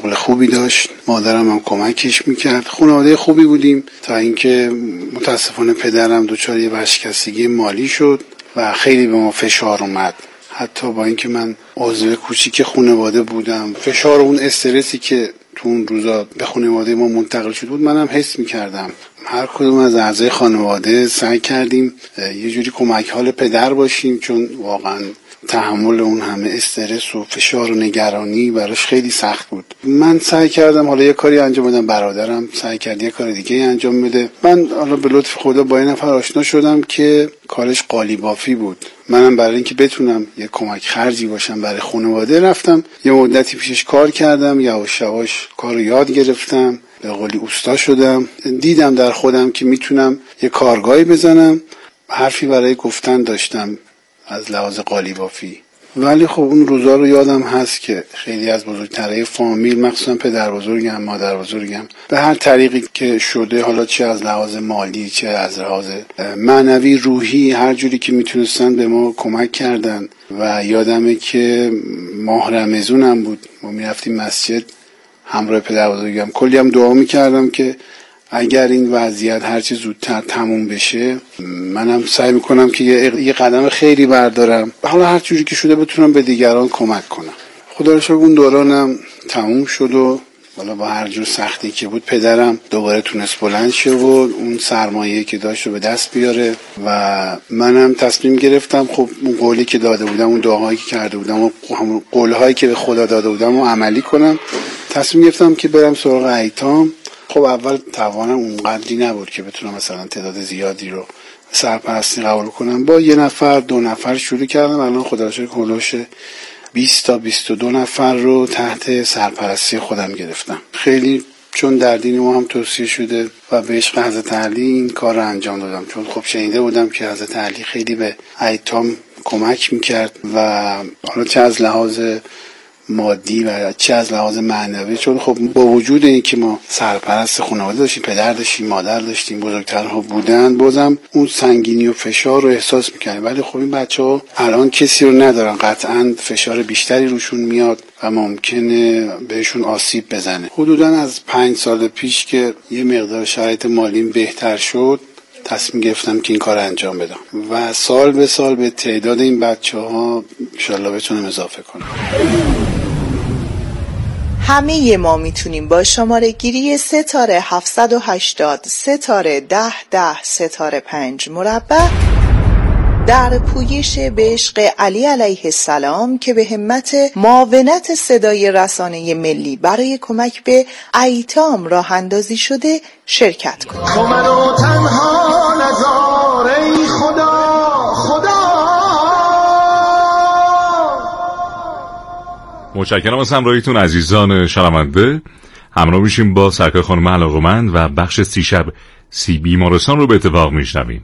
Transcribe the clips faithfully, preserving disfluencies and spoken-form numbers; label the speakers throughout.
Speaker 1: شغل خوبی داشت، مادرم هم کمکش میکرد. خانواده خوبی بودیم تا اینکه متاسفانه پدرم دچار یه ورشکستگی مالی شد و خیلی به ما فشار اومد. حتی با اینکه من عضو کوچیک خانواده بودم، فشار اون استرسی که تو اون روزا به خانواده ما منتقل شده بود منم حس میکردم. هر کدوم از اعضای خانواده سعی کردیم یه جوری کمک حال پدر باشیم، چون واقعا تحمل اون همه استرس و فشار و نگرانی براش خیلی سخت بود. من سعی کردم حالا یه کاری انجام بدم، برادرم سعی کرد یه کار دیگه انجام بده. من حالا به لطف خدا با این نفر آشنا شدم که کارش قالیبافی بود. منم برای اینکه بتونم یه کمک خرجی باشم برای خانواده رفتم یه مدتی پیشش کار کردم، یواش یواش کارو یاد گرفتم، به قولی اوستا شدم. دیدم در خودم که میتونم یه کارگاهی بزنم، حرفی برای گفتن داشتم از لحاظ قالیبافی. ولی خب اون روزا رو یادم هست که خیلی از بزرگترهای فامیل، مخصوصا پدر بزرگم، مادر بزرگم، به هر طریقی که شده، حالا چه از لحاظ مالی چه از لحاظ معنوی روحی، هر جوری که میتونستن به ما کمک کردن. و یادمه که ماه رمضان هم بود، ما میرفتیم مسجد همراه پدر بزرگم، کلی هم دعا میکردم که اگر این وضعیت هرچی زودتر تموم بشه منم سعی میکنم که یه قدم خیلی بردارم، حالا هر جوری که شده بتونم به دیگران کمک کنم. خدا رو شکر اون دورانم تموم شد و حالا با هر جور سختی که بود پدرم دوباره تونست بلند شه و اون سرمایه‌ای که داشت رو به دست بیاره و منم تصمیم گرفتم خب اون قولی که داده بودم، اون دعاهایی که کرده بودم و همون قولهایی که به خدا داده بودم رو عملی کنم. تصمیم گرفتم که برم سراغ ایتام. خب اول توانم اونقدری نبود که بتونم مثلا تعداد زیادی رو سرپرستی قبول کنم. با یه نفر دو نفر شروع کردم، الان خدا رو شکر هولوش بیست تا بیست و دو نفر رو تحت سرپرستی خودم گرفتم. خیلی چون در دین ما هم توصیه شده و به عشق حضرت علی این کار رو انجام دادم، چون خب شنیده بودم که حضرت علی خیلی به ایتام کمک میکرد و حالا چه از لحاظ مادی و چه از لحاظ معنوی، چون خب با وجود این که ما سرپرست خانواده داشتیم، پدر داشتیم، مادر داشتیم، بزرگترها بودن، بازم اون سنگینی و فشار رو احساس میکنیم. ولی خب این بچه ها الان کسی رو ندارن، قطعا فشار بیشتری روشون میاد و ممکنه بهشون آسیب بزنه. حدودا از پنج سال پیش که یه مقدار شرایط مالیم بهتر شد تصمیم گرفتم که این کار انجام بدم و سال به سال به تعداد این بچه ها انشالله بتونم اضافه کنم.
Speaker 2: همه ما میتونیم با شماره گیری ستاره هفتصد و هشتاد ستاره ده ده ستاره پنج مربع در پویش به عشق علی علیه السلام که به همت معاونت صدای رسانه ملی برای کمک به ایتام راه اندازی شده شرکت کنید.
Speaker 3: تو منو تنها نذار ای خدا خدا.
Speaker 4: متشکرم از همراهیتون عزیزان شنونده. همراه میشیم با سرکار خانم علاقمند و بخش سی شب سی بیمارستان رو به اتفاق میشنویم.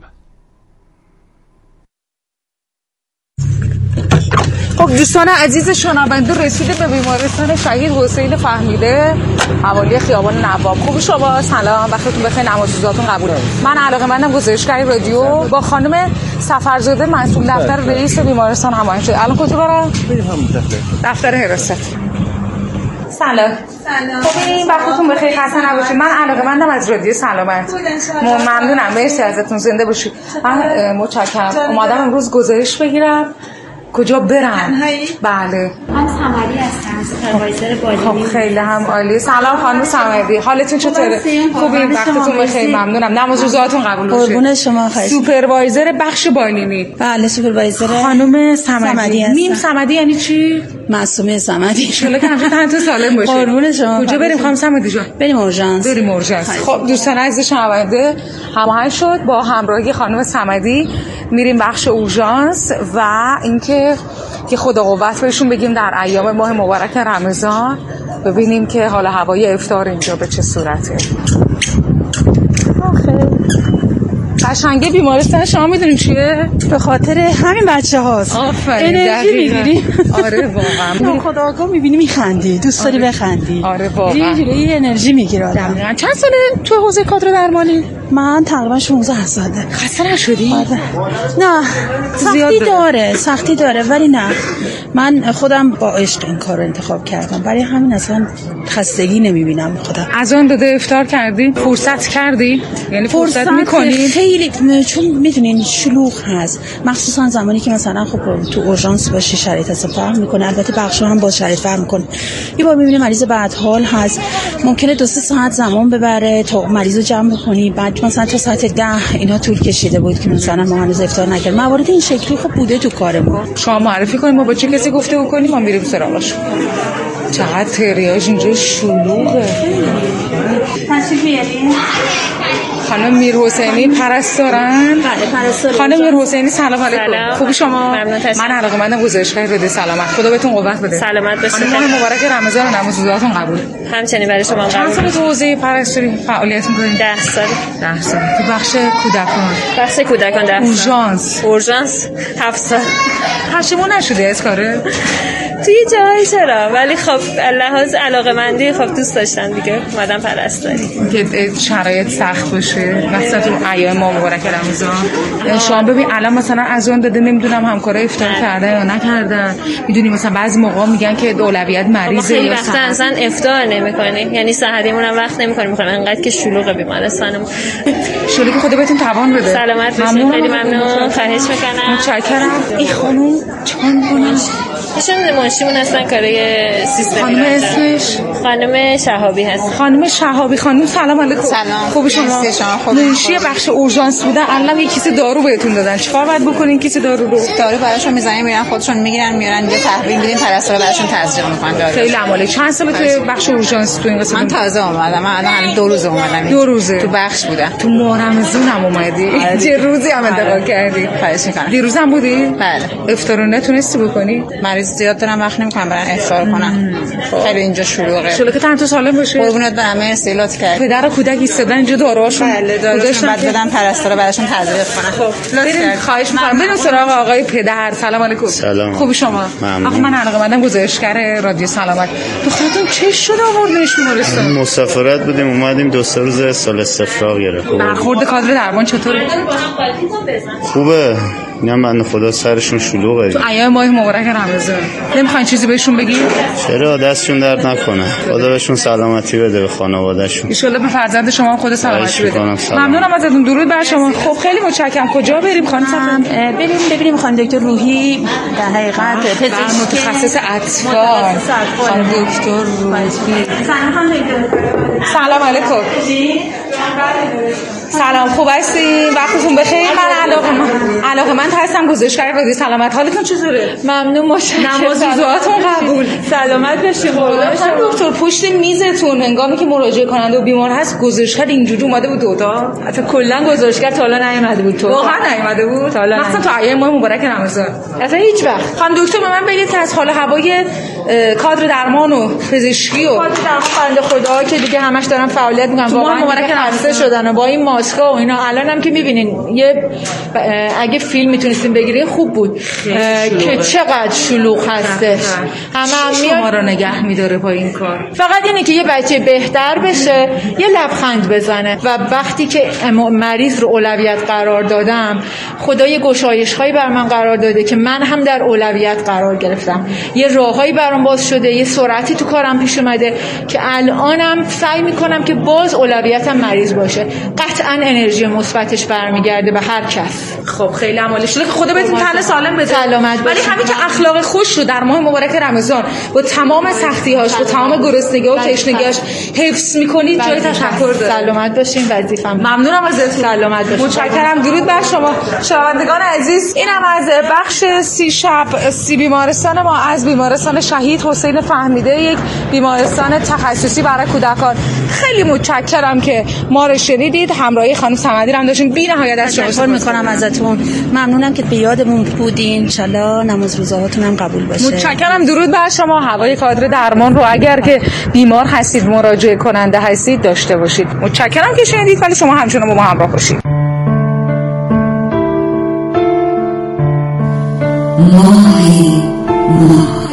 Speaker 5: خب دوستان عزیز شنونده، رسیده به بیمارستان شهید حسین فهمیده حوالی خیابان نواب. خوب شما؟ سلام، وقتتون بخیر، نمازتون قبول. من علاقه‌مندم گزارشگر رادیو با خانم سفرزاده مسئول دفتر رئیس بیمارستان هماهنگ شد. الان کجا برم؟
Speaker 3: بریم همون دفتر.
Speaker 5: دفتر حراست. سلام. سلام. خب این وقتتون بخیر، خسته نباشید. من علاقه‌مندم از رادیو سلامت. ممنونم، مرسی ازتون، زنده باشید. من متشکرم. اومدم امروز گزارش بگیرم. کجا برم؟
Speaker 6: تنهایی؟
Speaker 5: بله.
Speaker 6: من سمری هستم، سوپروایزر بازی.
Speaker 5: خب خیلی هم عالی. سلام خانم سمری، حالتون چطوره؟ خوبین؟ وقتتون بخیر، ممنونم. نماز روزاتون قبول بشه.
Speaker 6: قربون شما خواهش.
Speaker 5: سوپروایزر بخش بانینی.
Speaker 6: بله، سوپروایزر
Speaker 5: خانم سمری. میم سمدی یعنی چی؟
Speaker 6: معصومه سمدی.
Speaker 5: ان شاءالله که همش تنت سالم باشه.
Speaker 6: قربون شما.
Speaker 5: کجا بریم خانم سمدی جان؟
Speaker 6: بریم اورژانس.
Speaker 5: بریم اورژانس. خب دوستان عزیز شنونده، هماهنگ شد با همراهی خانم سمدی میریم بخش اورژانس و اینکه که خدا قوت بهشون بگیم در ایام ماه مبارک رمضان، ببینیم که حالا هوای افطار اینجا به چه صورته. آخه قشنگه بیمارستان شما میدونین چیه؟
Speaker 6: به خاطر همین بچه هاست.
Speaker 5: آفرین.
Speaker 6: انرژی میگیری.
Speaker 5: آره واقعا.
Speaker 6: خدا آگاه میبینی میخندی، دوست داری بخندی.
Speaker 5: آره واقعا.
Speaker 6: یه جوری انرژی میگیره آدم.
Speaker 5: چند ساله تو حوزه کادر درمانی؟
Speaker 6: من تقریبا شانزده ساله.
Speaker 5: خسته نشدی؟
Speaker 6: آره. نه سختی داره سختی داره ولی نه، من خودم با عشق این کار رو انتخاب کردم، برای همین اصلا خستگی نمیبینم خودم.
Speaker 5: از آن داده افطار کردی؟ فرصت کردی؟ یعنی فرصت, فرصت میکنی؟
Speaker 6: خیلی، چون میدونین شلوغ هست، مخصوصا زمانی که مثلا خب تو اورژانس باشی شرایط اصلا فرق میکنه، البته بخش هم با شرایط فرق میکنه. یه بار میبینی مریض بدحال هست، ممکنه دو سه ساعت زمان ببره تا مریض رو جمع بکنی، بعد مثلا تا ساعت ده اینا طول کشیده بود که مثلا ما هنوز افطار نکردیم. موارد این شکلی خب بوده تو کار ما. شما
Speaker 5: معرفی کنیم ما با چه کسی گفته بکنیم ما میریم سراغش. چقدر تریاج اینجا شلوغه.
Speaker 6: تشریف بیارین.
Speaker 5: خانم میرحسینی پرستارن؟
Speaker 6: بله پرستار.
Speaker 5: خانم میرحسینی سلام علیکم. خوبی شما؟
Speaker 6: من
Speaker 5: علاقه‌مندم گزارشگر رادیو سلامت. خدا بهتون قوت بده.
Speaker 7: سلامت باشید.
Speaker 5: ماه مبارک رمضان و نماز روزاتون قبول.
Speaker 7: همچنین برای شما قبول.
Speaker 5: چند سال تو حوزه پرستاری فعالیت می‌کنید؟
Speaker 7: ده سال.
Speaker 5: ده سال. تو بخش کودکان.
Speaker 7: بخش کودکان ده سال.
Speaker 5: اورژانس.
Speaker 7: اورژانس هفت سال.
Speaker 5: پشیمون نشدی از کاره؟
Speaker 7: توی جایی چرا، ولی خب لحاظ علاقه‌مندی خب دوست داشتم دیگه اومدم پرستاری.
Speaker 5: که شرایط سخت باشه مثلا تو ایام ماه مبارک رمضان. شما ببین الان مثلا از اون داده نمیدونم همکارا افطار کردن یا نکردن، میدونی مثلا بعضی موقع میگن که اولویت مریضه
Speaker 7: یا وقتا اصلا افطار نمی‌کنیم، یعنی سحریمون هم وقت نمی‌کنیم، می‌خوایم انقدر که شلوغ بیمارستانمون.
Speaker 5: شلوغ که خدا بهتون توان بده.
Speaker 7: سلامت باشید. خیلی ممنون. خواهش می‌کنم.
Speaker 5: متشکرم. این خانم چیکار می‌کنه؟
Speaker 7: ایشون منشیمون هستن کارای سیستمی.
Speaker 5: خانم اسمش
Speaker 7: خانم شهابی هست.
Speaker 5: خانم شهابی. خانم سلام علیکم.
Speaker 8: سلام.
Speaker 5: خوب شما؟ منشی بخش اورژانس بودن، الان یه کیسه دارو بهتون دادن، چیکار باید بکنین کیسه دارو رو؟
Speaker 8: دارو براشون میزنین میرن خودشون میگیرن میارن اینجا تحویل میدین، پرستارا براشون تزریق میکنن دارو.
Speaker 5: خیلی عمالی. چند سال تو بخش اورژانس تو این قسمت؟
Speaker 8: من تازه اومدم، من الان دو روز اومدم.
Speaker 5: دو روزه
Speaker 8: تو بخش بودم.
Speaker 5: تو ماه رمضان هم اومدی؟ چه روزی هم انتقال کردی؟
Speaker 8: خواهش میکنم.
Speaker 5: دیروز هم بودی؟
Speaker 8: بله.
Speaker 5: افطار نتونستی بکنی؟
Speaker 8: مریض زیاد دارم وقت نمیکنم برن افطار کنن. خیلی اینجا شلوغه.
Speaker 5: شلوغه که تن تو سالم باشه.
Speaker 8: قربونت برم، مرسی لطف کردید.
Speaker 5: پدر و کودک ایستادن اینجا داروهاشون.
Speaker 8: بله داروهاشون بعد بدن پرستارا براشون تزریق کنن.
Speaker 5: خب لطف کردید. خواهش می‌کنم. بریم سراغ آقای پدر. سلام علیکم.
Speaker 9: سلام.
Speaker 5: خوبی شما؟ آقا من علاقه‌مندم گزارشگر رادیو سلامت. دخترتون چه شده آوردنش بیمارستان؟
Speaker 9: مسافرت بودیم اومدیم دو سه روز سال استفراغ گرفت.
Speaker 5: برخورد کادر درمان چطوره؟
Speaker 9: خوبه. اینم بنده خدا سرشون شلوغه.
Speaker 5: تو ایام ماه مبارک رمضان نمیخواین چیزی بهشون بگی؟
Speaker 9: چرا دستشون درد نکنه. خدا بهشون سلامتی بده به خانواده‌شون.
Speaker 5: ان شاءالله به فرزند شما هم خدا سلامتی بده. ممنونم ازتون. درود بر شما. خب خیلی متشکرم. کجا بریم خانم صفا؟
Speaker 6: بریم ببینیم خانم دکتر روحی در حقیقت
Speaker 5: پزشک متخصص اطفال. خانم دکتر روحی. سلام علیکم. سلام خوب هستین؟ وقتتون بخیر. من علاقه من علاقه من هستم گزارشگر رادیو سلامت. حالتون چطوره؟
Speaker 7: ممنون متشکرم.
Speaker 5: نماز روزاتون قبول.
Speaker 7: سلامت باشید.
Speaker 5: خانم دکتر پشت میزتون هنگامی که مراجعه کننده و بیمار هست گزارشگر اینجوری اومده بود دوتا؟
Speaker 7: حتی کلا گزارشگر تا حالا نیومده بود تو.
Speaker 5: واقعا نیومده بود؟
Speaker 7: تا حالا
Speaker 5: مثلا تو ایام ماه مبارک رمضان.
Speaker 7: اصلا هیچ وقت.
Speaker 5: خانم دکتر به من بگید که از حال هوای کادر درمان و پزشکی و
Speaker 7: کادر درمان خدا که دیگه همش دارن فعالیت میکنن، واقعا مبارک رمضان شدن و با این ماسکا و اینا الانم که میبینین یه اگه فیلم میتونستین بگیرین خوب بود که چقدر شلوغ هستش.
Speaker 5: همه هم میاد رو نگه میداره با این کار.
Speaker 7: فقط اینه که یه بچه بهتر بشه، یه لبخند بزنه و وقتی که مریض رو اولویت قرار دادم خدای گشایش‌هایی بر من قرار داده که من هم در اولویت قرار گرفتم. یه راههایی برام باز شده، یه سرعتی تو کارم پیش اومده که الانم سعی میکنم که باز اولویتم مریض باشه. قطعاً انرژی مثبتش برمیگرده به هر کس.
Speaker 5: خب خیلی عالی شده که خدا بهتون تن سالم بده.
Speaker 7: سلامت
Speaker 5: ولی همین که اخلاق خوش رو در ماه مبارک رمضان با تمام سختی‌هاش با تمام گرسنگی و تشنگی‌هاش حفظ می‌کنید جای تشکر داره.
Speaker 7: سلامت باشین وظیفه‌م.
Speaker 5: ممنونم ازتون.
Speaker 7: سلامت باشین.
Speaker 5: متشکرم. درود بر شما شنوندگان عزیز. اینم از بخش سی شب سی بیمارستان ما از بیمارستان شهید حسین فهمیده، یک بیمارستان تخصصی برای کودکان. خیلی متشکرم که ما رو شنیدید. همراهی خانم صمدی هم داشتین. بی‌نهایت از شما
Speaker 6: تشکر می‌کنم ازتون. ممنونم که به یادمون بودین. ان شاءالله نماز روزهاتون هم قبول باشه.
Speaker 5: متشکرم. درود بر شما. هوای کادر درمان رو اگر که بیمار هستید، مراجعه کننده هستید داشته باشید. متشکرم که شنیدید، ولی شما همچنان با ما همراه باشید.
Speaker 10: ماه ماه.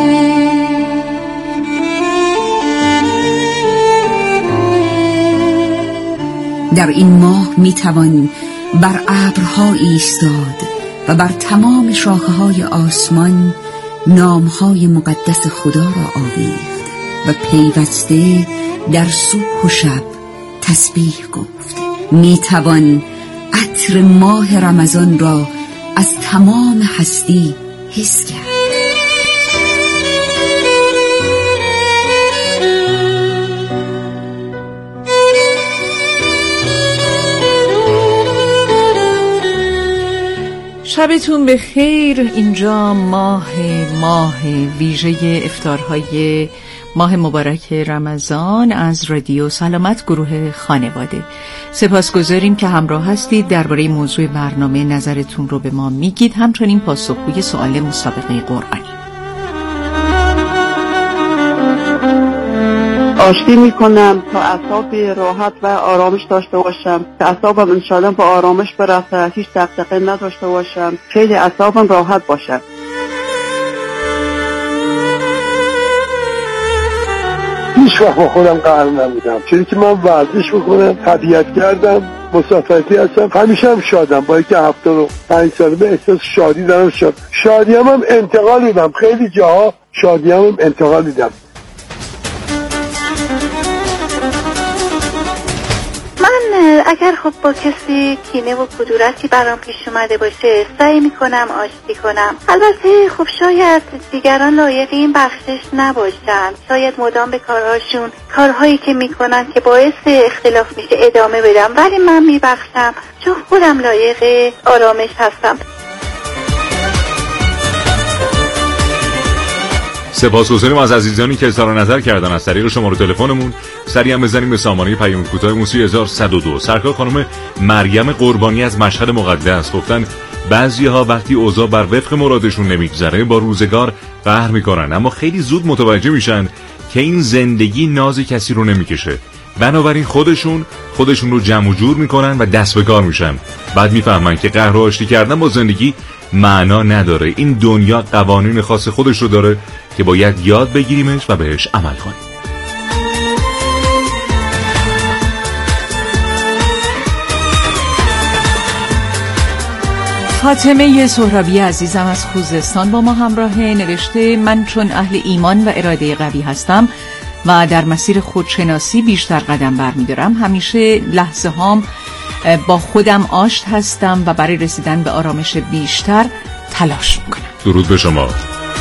Speaker 10: در این ماه می توان بر ابرها ایستاد و بر تمام شاخه‌های آسمان نامهای مقدس خدا را آویخت و پیوسته در صبح و شب تسبیح گفت. می توان عطر ماه رمضان را از تمام هستی حس کرد.
Speaker 11: شبتون به خیر. اینجا ماه ماه ویژه افطارهای ماه مبارک رمضان از رادیو سلامت گروه خانواده. سپاسگزاریم که همراه هستید. درباره موضوع برنامه نظرتون رو به ما میگید، همچنین پاسخگوی سوال مسابقه قرآنی.
Speaker 12: آشتی میکنم تا اعصاب راحت و آرامش داشته باشم، که اعصابم انشاءالله با آرامش برسه، هیچ دغدغه نداشته باشم، خیلی اعصابم راحت باشه.
Speaker 13: هیچ وقت با خودم قهر نبودم، چون که من ورزش میکنم، طبیعت کردم، مسافرتی هستم، همیشه هم شادم. با اینکه هفتاد و پنج ساله به احساس شادی دارم. شاد شادی هم, هم انتقال دیدم، خیلی جاها شادی هم, هم انتقال دیدم.
Speaker 14: من اگر خب با کسی کینه و کدورتی برام پیش اومده باشه سعی میکنم آشتی کنم. البته خب شاید دیگران لایق این بخشش نباشن، شاید مدام به کارهاشون کارهایی که میکنن که باعث اختلاف میشه ادامه بدم، ولی من میبخشم چون خودم لایق آرامش هستم.
Speaker 4: سپاسگزاریم از عزیزانی که اظهار نظر کردن از طریق شماره تلفنمون. سریع هم بزنیم به سامانه پیام کوتاه موسیقی هزار و صد و دو. سرکار خانم مریم قربانی از مشهد مقدس گفتن بعضی‌ها وقتی اوضاع بر وفق مرادشون نمیگذره با روزگار قهر میکنن، اما خیلی زود متوجه میشن که این زندگی ناز کسی رو نمیکشه، بنابراین خودشون خودشون رو جمع و جور میکنن و دست به کار میشن. بعد میفهمن که قهر و آشتی کردن با زندگی معنا نداره. این دنیا قوانین خاص خودش رو داره که باید یاد بگیریمش و بهش عمل کنیم.
Speaker 11: فاطمه سهرابی عزیزم از خوزستان با ما همراه. نوشته من چون اهل ایمان و اراده قوی هستم و در مسیر خودشناسی بیشتر قدم برمی‌دارم، همیشه لحظه هام با خودم آشت هستم و برای رسیدن به آرامش بیشتر تلاش میکنم.
Speaker 4: درود به شما.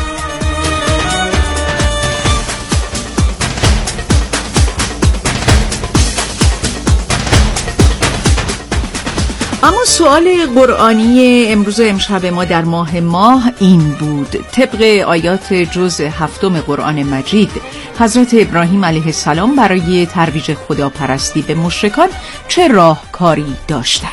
Speaker 11: اما سوال قرآنی امروز و امشب ما در ماه ماه این بود: طبق آیات جزء هفتم قرآن مجید حضرت ابراهیم علیه السلام برای ترویج خداپرستی به مشرکان چه راهکاری داشتند؟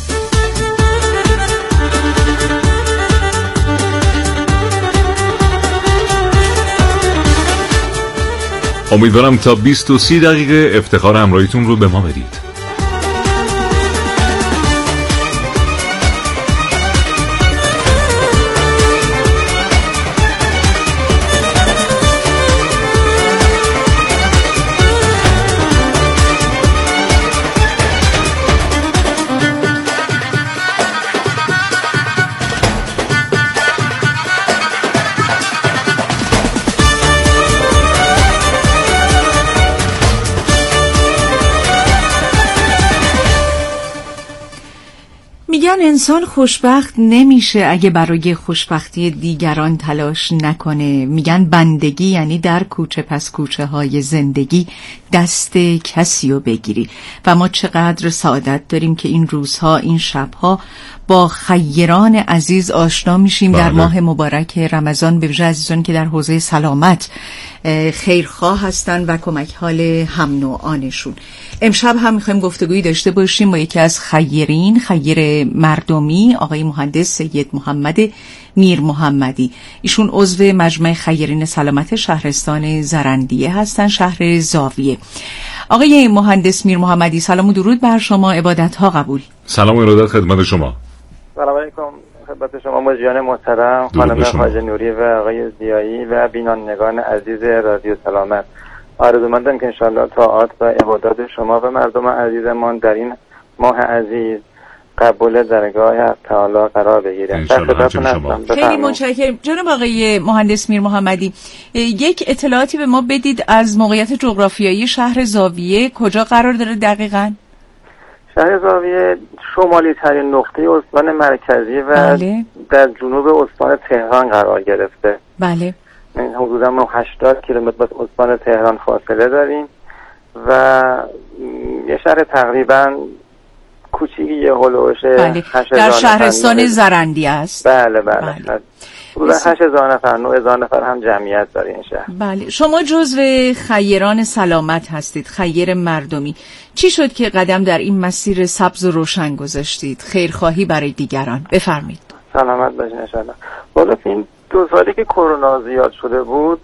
Speaker 4: امیدوارم تا بیست و سی دقیقه افتخار همراهیتون رو به ما بدید.
Speaker 11: میگن انسان خوشبخت نمیشه اگه برای خوشبختی دیگران تلاش نکنه. میگن بندگی یعنی در کوچه پس کوچه های زندگی دست کسی رو بگیری و ما چقدر سعادت داریم که این روزها این شبها با خیران عزیز آشنا میشیم. بله. در ماه مبارک رمضان به ویژه عزیزان که در حوزه سلامت خیرخواه هستن و کمک حال هم نوعانشون. امشب هم میخوایم گفتگویی داشته باشیم با یکی از خیرین، خیر مردمی، آقای مهندس سید محمد میر محمدی. ایشون عضو مجمع خیرین سلامت شهرستان زرندیه هستن، شهر زاویه. آقای مهندس میر محمدی سلام و درود بر شما، عبادت ها قبول.
Speaker 4: سلام و ارادت خدمت شما.
Speaker 15: سلام علیکم خدمت شما مجریان محترم، خانم خواجه نوری و آقای ضیایی و بینندگان عزیز رادیو سلامت. آرزومندم که انشالله طاعات و عبادات شما و مردم عزیزمان در این ماه عزیز قبول درگاه حق تعالی قرار بگیره.
Speaker 11: خیلی متشکرم. جناب آقای مهندس میر محمدی، یک اطلاعاتی به ما بدید از موقعیت جغرافیایی شهر زاویه، کجا قرار داره دقیقاً؟
Speaker 15: شهر زاویه شمالی ترین نقطه استان مرکزی و بله. در جنوب استان تهران قرار گرفته.
Speaker 11: بله.
Speaker 15: حدوداً ما هشتاد کیلومتر از استان تهران فاصله داریم و یه شهر تقریباً کوچیکی، یه هلوش
Speaker 11: بله. در شهرستان زرندی است.
Speaker 15: بله بله, بله. حدوداً هشت هزار نفر، نه هزار نفر هم جمعیت داره این شهر.
Speaker 11: بله. شما جزو خیران سلامت هستید، خیر مردمی. چی شد که قدم در این مسیر سبز و روشن گذاشتید؟ خیرخواهی برای دیگران. بفرمایید.
Speaker 15: سلامت باشین ان شاءالله. والا این دو سالی که کرونا زیاد شده بود،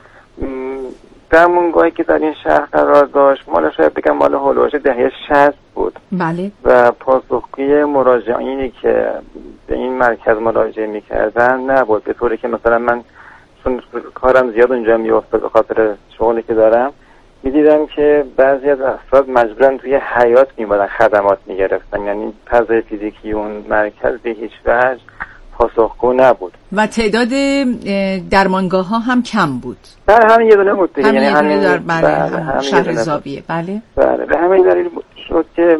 Speaker 15: در مونگاهی که در این شهر قرار داشت، مال شاید بگم مال هلوش دهه شصت بود.
Speaker 11: بله.
Speaker 15: و پاسخگوی مراجعینی که به این مرکز مراجعه میکردن نبود، به طوری که مثلا من چون کارم زیاد اونجا میفته به خاطر شغلی که دارم، میدیدم که بعضی از افراد مجبورن توی حیاط میمادن خدمات میگرفتن، یعنی فضای فیزیکی اون مرکز به هیچ وجه پاسخگو نبود
Speaker 11: و تعداد درمانگاه ها هم کم بود.
Speaker 15: بله همین یه دونه بود دیگه،
Speaker 11: یعنی همین در بله شهر زاویه. بله
Speaker 15: بله به همین دلیل شد که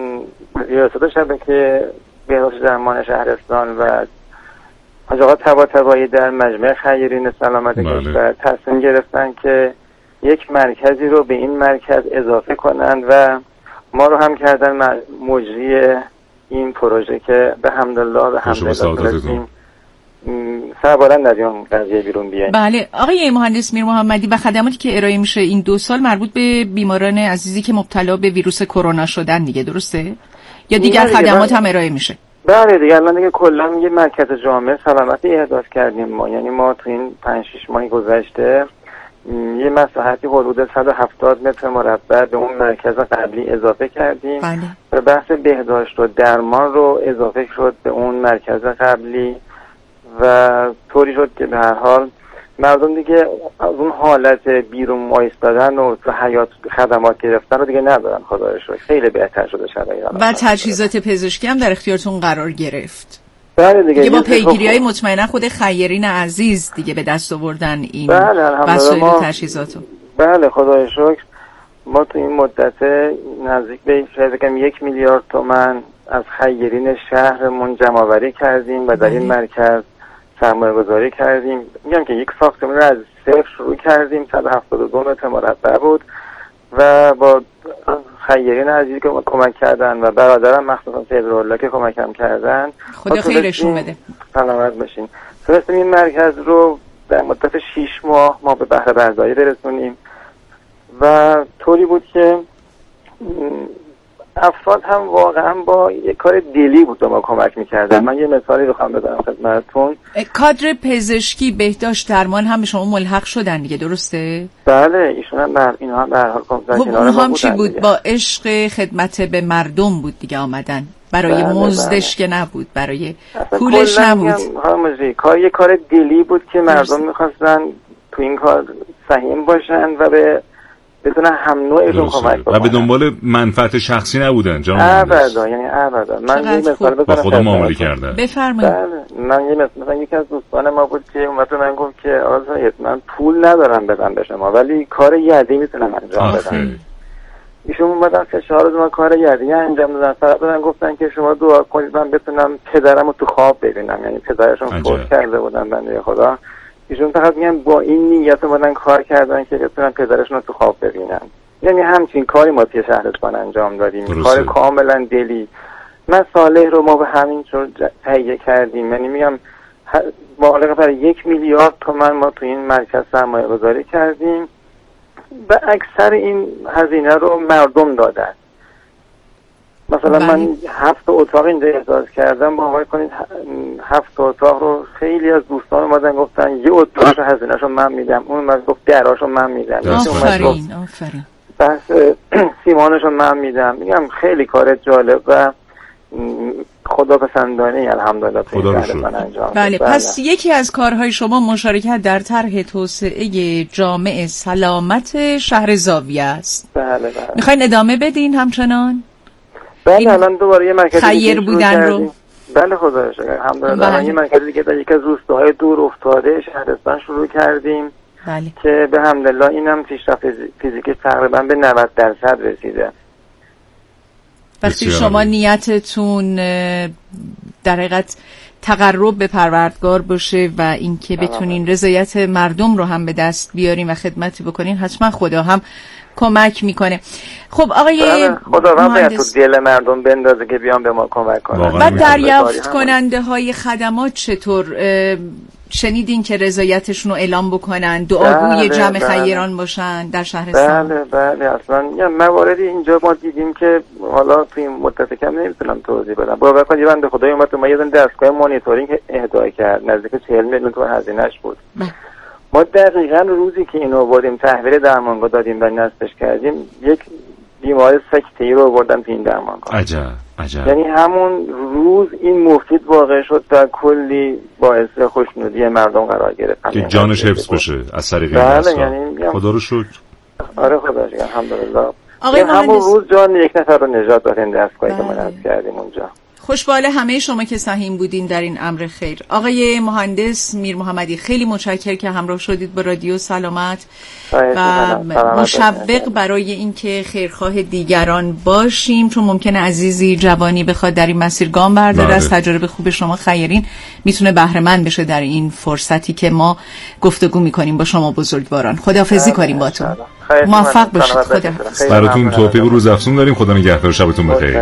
Speaker 15: ریاست شبکه بهداشت درمان شهرستان و حاج آقا طباطبایی در مجمع خیرین سلامت کشور تصمیم گرفتن که یک مرکزی رو به این مرکز اضافه کنند و ما رو هم کردن مجری این پروژه که به حمدالله به حمدالله سربالن در این قضیه بیرون بیاین.
Speaker 11: بله آقای مهندس میر محمدی، و خدماتی که ارائه میشه این دو سال مربوط به بیماران عزیزی که مبتلا به ویروس کرونا شدن دیگه، درسته؟ یا دیگر خدمات هم ارائه میشه؟
Speaker 15: بله دیگه الان دیگه کلا یه مرکز جامع سلامتی احداث کردیم ما، یعنی ما تو این پنج شش ماه گذشته یه مساحتی حدود صد و هفتاد متر مربع به اون مرکز قبلی اضافه کردیم.
Speaker 11: بله.
Speaker 15: و بحث بهداشت و درمان رو اضافه شد به اون مرکز قبلی و طوری شد که به هر حال مردم دیگه از اون حالت بیرون وایستادن و تو حیاط خدمات گرفتن رو دیگه ندارن. خدا رو شکر خیلی بهتر شده شرایط.
Speaker 11: و تجهیزات پزشکی هم در اختیارتون قرار گرفت.
Speaker 15: بله دیگه, دیگه
Speaker 11: با پیگیری‌های مطمئنا خود خیرین عزیز دیگه به دست آوردن این
Speaker 15: بله
Speaker 11: وسایل و تجهیزاتو.
Speaker 15: بله خدا رو شکر ما تو این مدت نزدیک به شاید بگم یک میلیارد تومان از خیرین شهرمون جمع آوری کردیم و در این مرکز سرمایه گذاری کردیم. میگم که یک ساختمان رو از صفر شروع کردیم، صد و هفتاد و دو متر مربع بود و با خیرین عزیزی که کمک کردن و برادرم مخصوصا سیدالله که کمکم کردن،
Speaker 11: خدا خیرشون بده.
Speaker 15: سلامت باشین. تونستیم این مرکز رو در مدت شش ماه ما به بهره برداری برسونیم و طوری بود که افراد هم واقعا با یک کار دلی بود ما کمک میکردن. من یه مثالی رو خواهم بزنم خدمتتون.
Speaker 11: کادر پزشکی بهداشت درمان هم به شما ملحق شدن دیگه، درسته؟
Speaker 15: بله ایشون هم بر اینا هم به هر حال کنار ما بودن.
Speaker 11: هم چی بود؟ با عشق خدمت به مردم بود دیگه آمدن، برای بله مزدش بله. که نبود، برای پولش نبود.
Speaker 15: کار یه کار دلی بود که مردم میخواستن تو این کار سهیم باشن و به بدون هم نوعشون کمک بکنن
Speaker 4: و به دنبال منفعت شخصی نبودن. جان
Speaker 15: ابدا، یعنی ابدا. من یه مثال بزنم،
Speaker 4: با خدا معامله کردن.
Speaker 11: بفرمایید.
Speaker 15: من یه مثلا یکی از دوستان ما بود که اومد به من گفت که آقا من پول ندارم بدم به شما ولی کار یدی میتونم انجام بدم. ایشون اومدن سه چهار روز ما کار یدی انجام دادن، فقط من گفتن که شما دعا کنید من بتونم پدرمو تو خواب ببینم، یعنی پدرشون فوت کرده بودن بنده خدا. ایشون فقط میگن با این نیت اومدن کار کردن که بتونن پدرشون رو تو خواب ببینن. یعنی همچین کاری ما توی شهرستان انجام دادیم، کار کاملا دلی. مصالح رو ما به همین جور تهیه کردیم، یعنی میگم بالغ بر یک میلیارد تومان ما تو این مرکز سرمایه گذاری کردیم و اکثر این هزینه رو مردم دادن. مثلا بله. من هفت اتاق اینجا احضار کردم، باور کنید هفت اتاق رو خیلی از دوستان اومدن گفتن یه اتاق هزینه‌شو من میدم، اون اومد گفت دراشو من میدم،
Speaker 11: آفرین آفرین
Speaker 15: بس سیمانشو من میدم. میگم خیلی کار جالب و خداپسندانه الحمدلله
Speaker 4: خدا رو شکر.
Speaker 15: من انجام
Speaker 11: بله.
Speaker 15: بله.
Speaker 11: پس یکی از کارهای شما مشارکت در طرح توسعه جامع سلامت شهر زاویه است.
Speaker 15: بله بله.
Speaker 11: میخواین ادامه بدین همچنان؟
Speaker 15: بله الان دوباره یه مرکز
Speaker 11: خیر بودن رو.
Speaker 15: بله خدا رو شکر الحمدلله. الان یه مرکز دیگه در یک از روستاهای دور افتاده شهرستان شروع کردیم.
Speaker 11: بله.
Speaker 15: که به حمدالله اینم پیشرفت فیزیکی تقریبا به نود درصد رسیده.
Speaker 11: وقتی شما نیتتون در حقیقت تقرب به پروردگار باشه و اینکه بتونین رضایت مردم رو هم به دست بیارین و خدمتی بکنین، حتما خدا هم کمک میکنه. خب آقای
Speaker 15: خداوند باید تو دل مردم بندازه که بیان به ما کمک کنن.
Speaker 11: و دریافت کننده های خدمات چطور؟ شنیدین که رضایتشون رو اعلام بکنن، دعاگوی جمع بله. خیران باشن در شهرستان؟
Speaker 15: بله بله اصلا یه مواردی اینجا ما دیدیم که حالا توی مدت کم نمیتونم توضیح بدم. باور کنید یه بنده خدایی اومد تو ما یه دستگاه مانیتورینگ اهدا کرد، نزدیک چهل میلیون تومان هزینه‌اش بود. بله. ما دقیقاً روزی که اینو آوردیم تحویل درمانگاه دادیم و نصبش کردیم، یک بیمار سکته‌ای رو آوردن تو این درمانگاه.
Speaker 4: عجب عجب.
Speaker 15: یعنی همون روز این مفید واقع شد و کلی باعث خوشنودی مردم قرار گرفت
Speaker 4: که جانش حفظ بشه از طریق این
Speaker 15: بله
Speaker 4: دستگاه.
Speaker 15: یعنی
Speaker 4: خدا رو شکر.
Speaker 15: آره خدا شکر الحمدلله.
Speaker 11: آقای
Speaker 15: همون روز جان یک نفر رو نجات داد این دستگاهی که ما نصب کردیم اونجا.
Speaker 11: خوشبال همه شما که سهیم بودین در این امر خیر. آقای مهندس میر محمدی خیلی متشکرم که همراه شدید با رادیو سلامت و مشوق برای اینکه خیرخواه دیگران باشیم، چون ممکنه عزیزی جوانی بخواد در این مسیر گام برداره. بله. از تجربه خوب شما خیرین میتونه بهره مند بشه در این فرصتی که ما گفتگو میکنیم با شما بزرگواران. خداحافظی کنیم باتون. موفق باشید. خداحافظ.
Speaker 4: براتون توفیق و روزافزون داریم. خدا نگهدار. شبتون بخیر.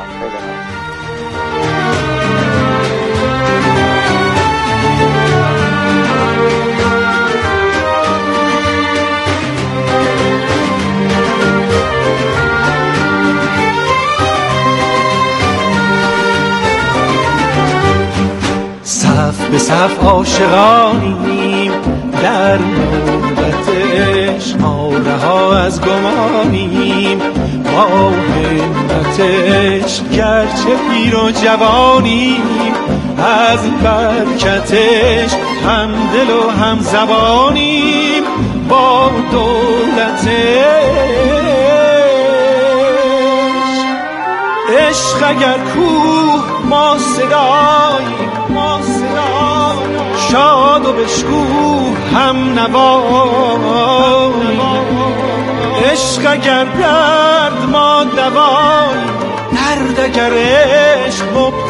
Speaker 3: صف به صف عاشقانیم در نوبت عشق، ما رها از گمانیم با همت عشق، گرچه پیر و جوانیم از برکت عشق، هم دل و هم زبانیم با دولت عشق. عشق اگر کوه ما صداییم، ما صداییم شاد و بشکوه هم نواییم. عشق اگر درد ما دواییم، درد اگر عشق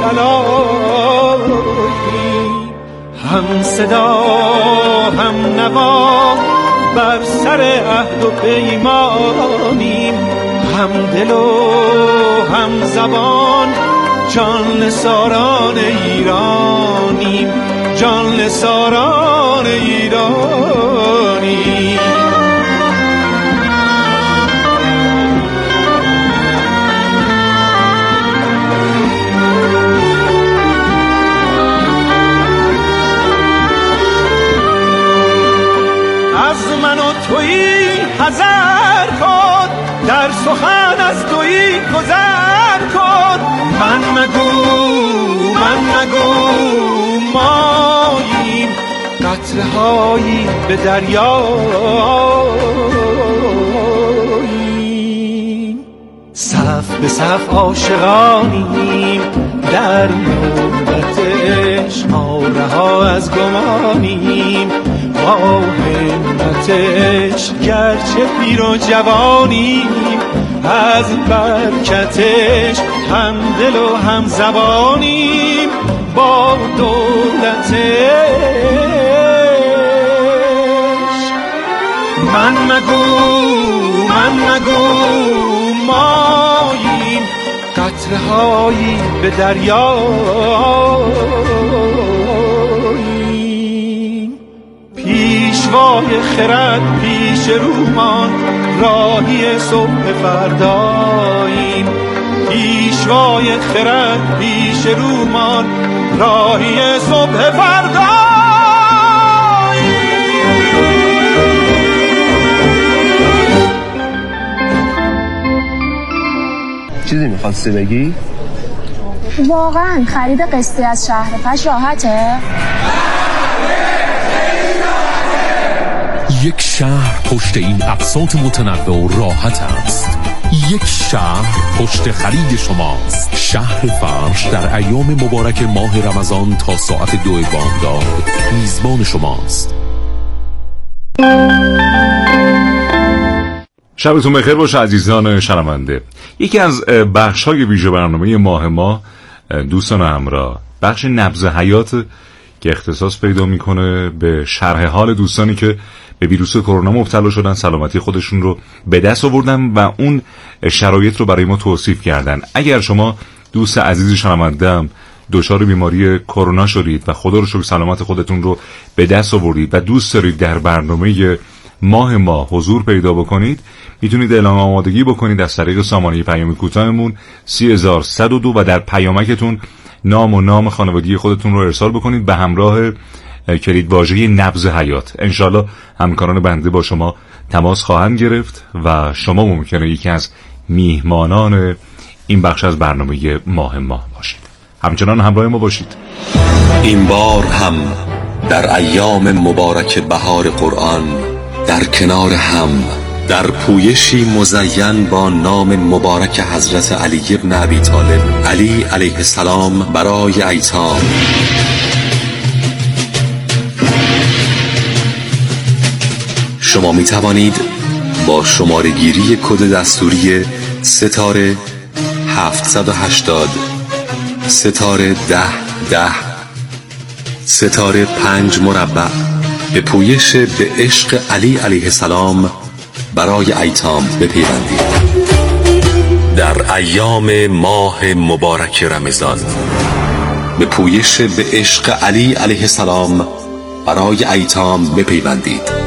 Speaker 3: مبتلاییم. هم صدا هم نوا بر سر عهد و پیمانیم، هم دل و هم زبان جان نثاران ایرانیم، جان نثاران ایرانیم. از من و تویی حذر کن، در سخن از تویی گذر کن. من مگو من مگو ماییم قطره هایی به دریاییم. صف به صف عاشقانیم در نوبت عشق، ما رها از گمانیم با همت عشق، گرچه پیر و جوانیم از برکت عشق، هم دل و هم زبانیم با دولت عشق. من مگو من مگو ماییم قطره هایی به دریاییم. پیشوای خرد پیش رومان، راهی صبح فرداییم. پیشوای خرد پیش رومان، راهی صبح فرداییم.
Speaker 16: چیزی میخواستی بگی؟
Speaker 6: واقعا خرید قسطی از شهر فش راحته؟
Speaker 16: یک شهر پشت این اقساط متنوع و راحت است. یک شهر پشت خرید شماست. شهر فرش در ایام مبارک ماه رمضان تا ساعت دو بامداد میزبان شماست.
Speaker 4: شبتون بخیر باشه عزیزان شنونده. یکی از بخش‌های ویژه برنامه ماه ما دوستان همراه، بخش نبض حیات که اختصاص پیدا میکنه به شرح حال دوستانی که به ویروس کرونا مبتلا شدن، سلامتی خودشون رو به دست آوردن و اون شرایط رو برای ما توصیف کردن. اگر شما دوست عزیز شنونده‌ام دچار بیماری کرونا شدید و خدا رو شکر سلامت خودتون رو به دست آوردید و دوست دارید در برنامه ماه ما حضور پیدا بکنید، میتونید اعلام آمادگی بکنید از طریق سامانه پیام کوتاهمون سی هزار و صد و دو و در پیامکتون نام و نام خانوادگی خودتون رو ارسال بکنید به همراه کلید واژه نبض حیات. انشالله همکاران بنده با شما تماس خواهند گرفت و شما ممکنه یکی از میهمانان این بخش از برنامه ماه ما باشید. همچنان همراه ما باشید.
Speaker 17: این بار هم در ایام مبارک بهار قرآن در کنار هم در پویشی مزین با نام مبارک حضرت علی ابن ابی طالب علی علیه السلام برای ایتام شما می توانید با شماره گیری کد دستوری ستاره هفتصد و هشتاد ستاره ده ده ستاره پنج مربع به پویش به عشق علی علیه السلام برای ایتام بپیوندید. در ایام ماه مبارک رمضان به پویش به عشق علی علیه السلام برای ایتام بپیوندید.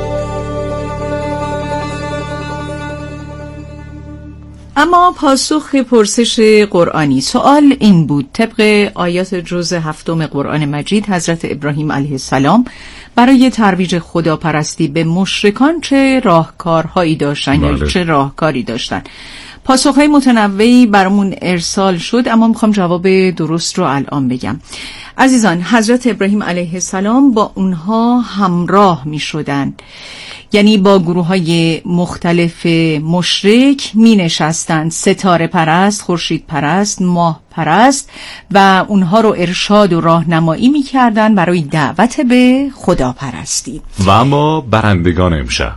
Speaker 11: اما پاسخ پرسش قرآنی، سوال این بود: طبق آیات جزء هفتم قرآن مجید، حضرت ابراهیم علیه السلام برای ترویج خداپرستی به مشرکان چه راهکارهایی داشتن یا بله. چه راهکاری داشتن؟ پاسخهای متنوعی برامون ارسال شد، اما میخوام جواب درست رو الان بگم. عزیزان، حضرت ابراهیم علیه السلام با اونها همراه میشدن، یعنی با گروه های مختلف مشرک می نشستند، ستاره پرست، خورشید پرست، ماه پرست، و اونها رو ارشاد و راهنمایی می کردن برای دعوت به خداپرستی.
Speaker 4: و اما برندگان امشب،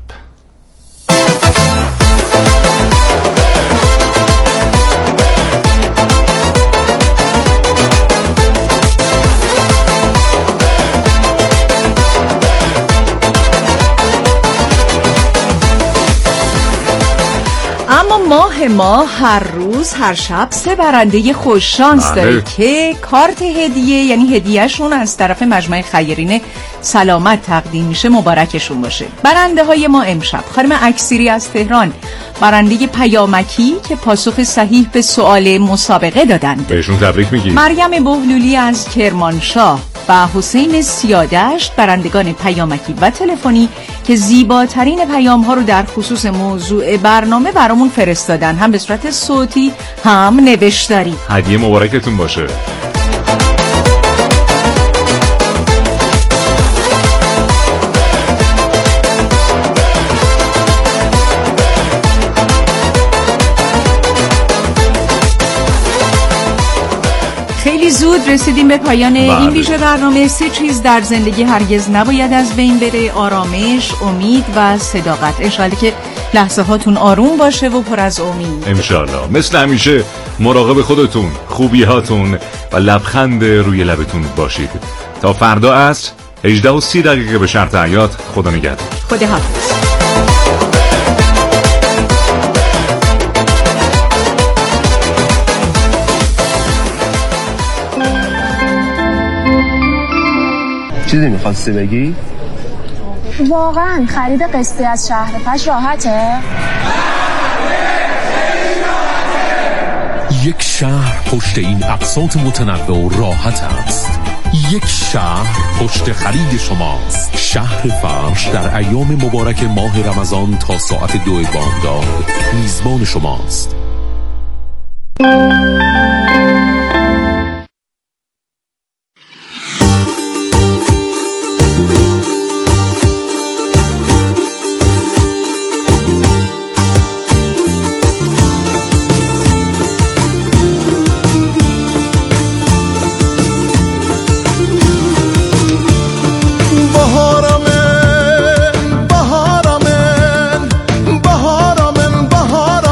Speaker 11: ماه ما هر روز هر شب سه برنده خوش شانس داره که کارت هدیه، یعنی هدیهشون از طرف مجمع خیرین سلامت تقدیم میشه. مبارکشون باشه. برنده های ما امشب: خانم اکسیری از تهران، برنده پیامکی که پاسخ صحیح به سوال مسابقه دادند،
Speaker 4: بهشون تبریک میگیم.
Speaker 11: مریم بهلولی از کرمانشاه و حسین سیادشت، برندگان پیامکی و تلفنی که زیباترین پیام ها رو در خصوص موضوع برنامه برامون فرستادن، هم به صورت صوتی هم نوشتاری.
Speaker 4: هدیه مبارکتون باشه.
Speaker 11: خیلی زود رسیدیم به پایان بله. این ویژه برنامه. سه چیز در زندگی هرگز نباید از بین بره: آرامش، امید و صداقت. انشالله که لحظه هاتون آروم باشه و پر از امید.
Speaker 4: انشالله. مثل همیشه مراقب خودتون، خوبی هاتون و لبخند روی لبتون باشید. تا فردا عصر هجده و سی دقیقه به شرط حیات. خدا نگهدار.
Speaker 11: خدا حافظ.
Speaker 18: چیزی میخواستی بگی؟
Speaker 6: واقعا خرید قسطی از شهر فش راحته؟
Speaker 16: یک شهر پشت این اقساط متنوع و راحت است. یک شهر پشت خرید شماست. شهر فرش در ایام مبارک ماه رمضان تا ساعت دو بامداد میزبان شماست.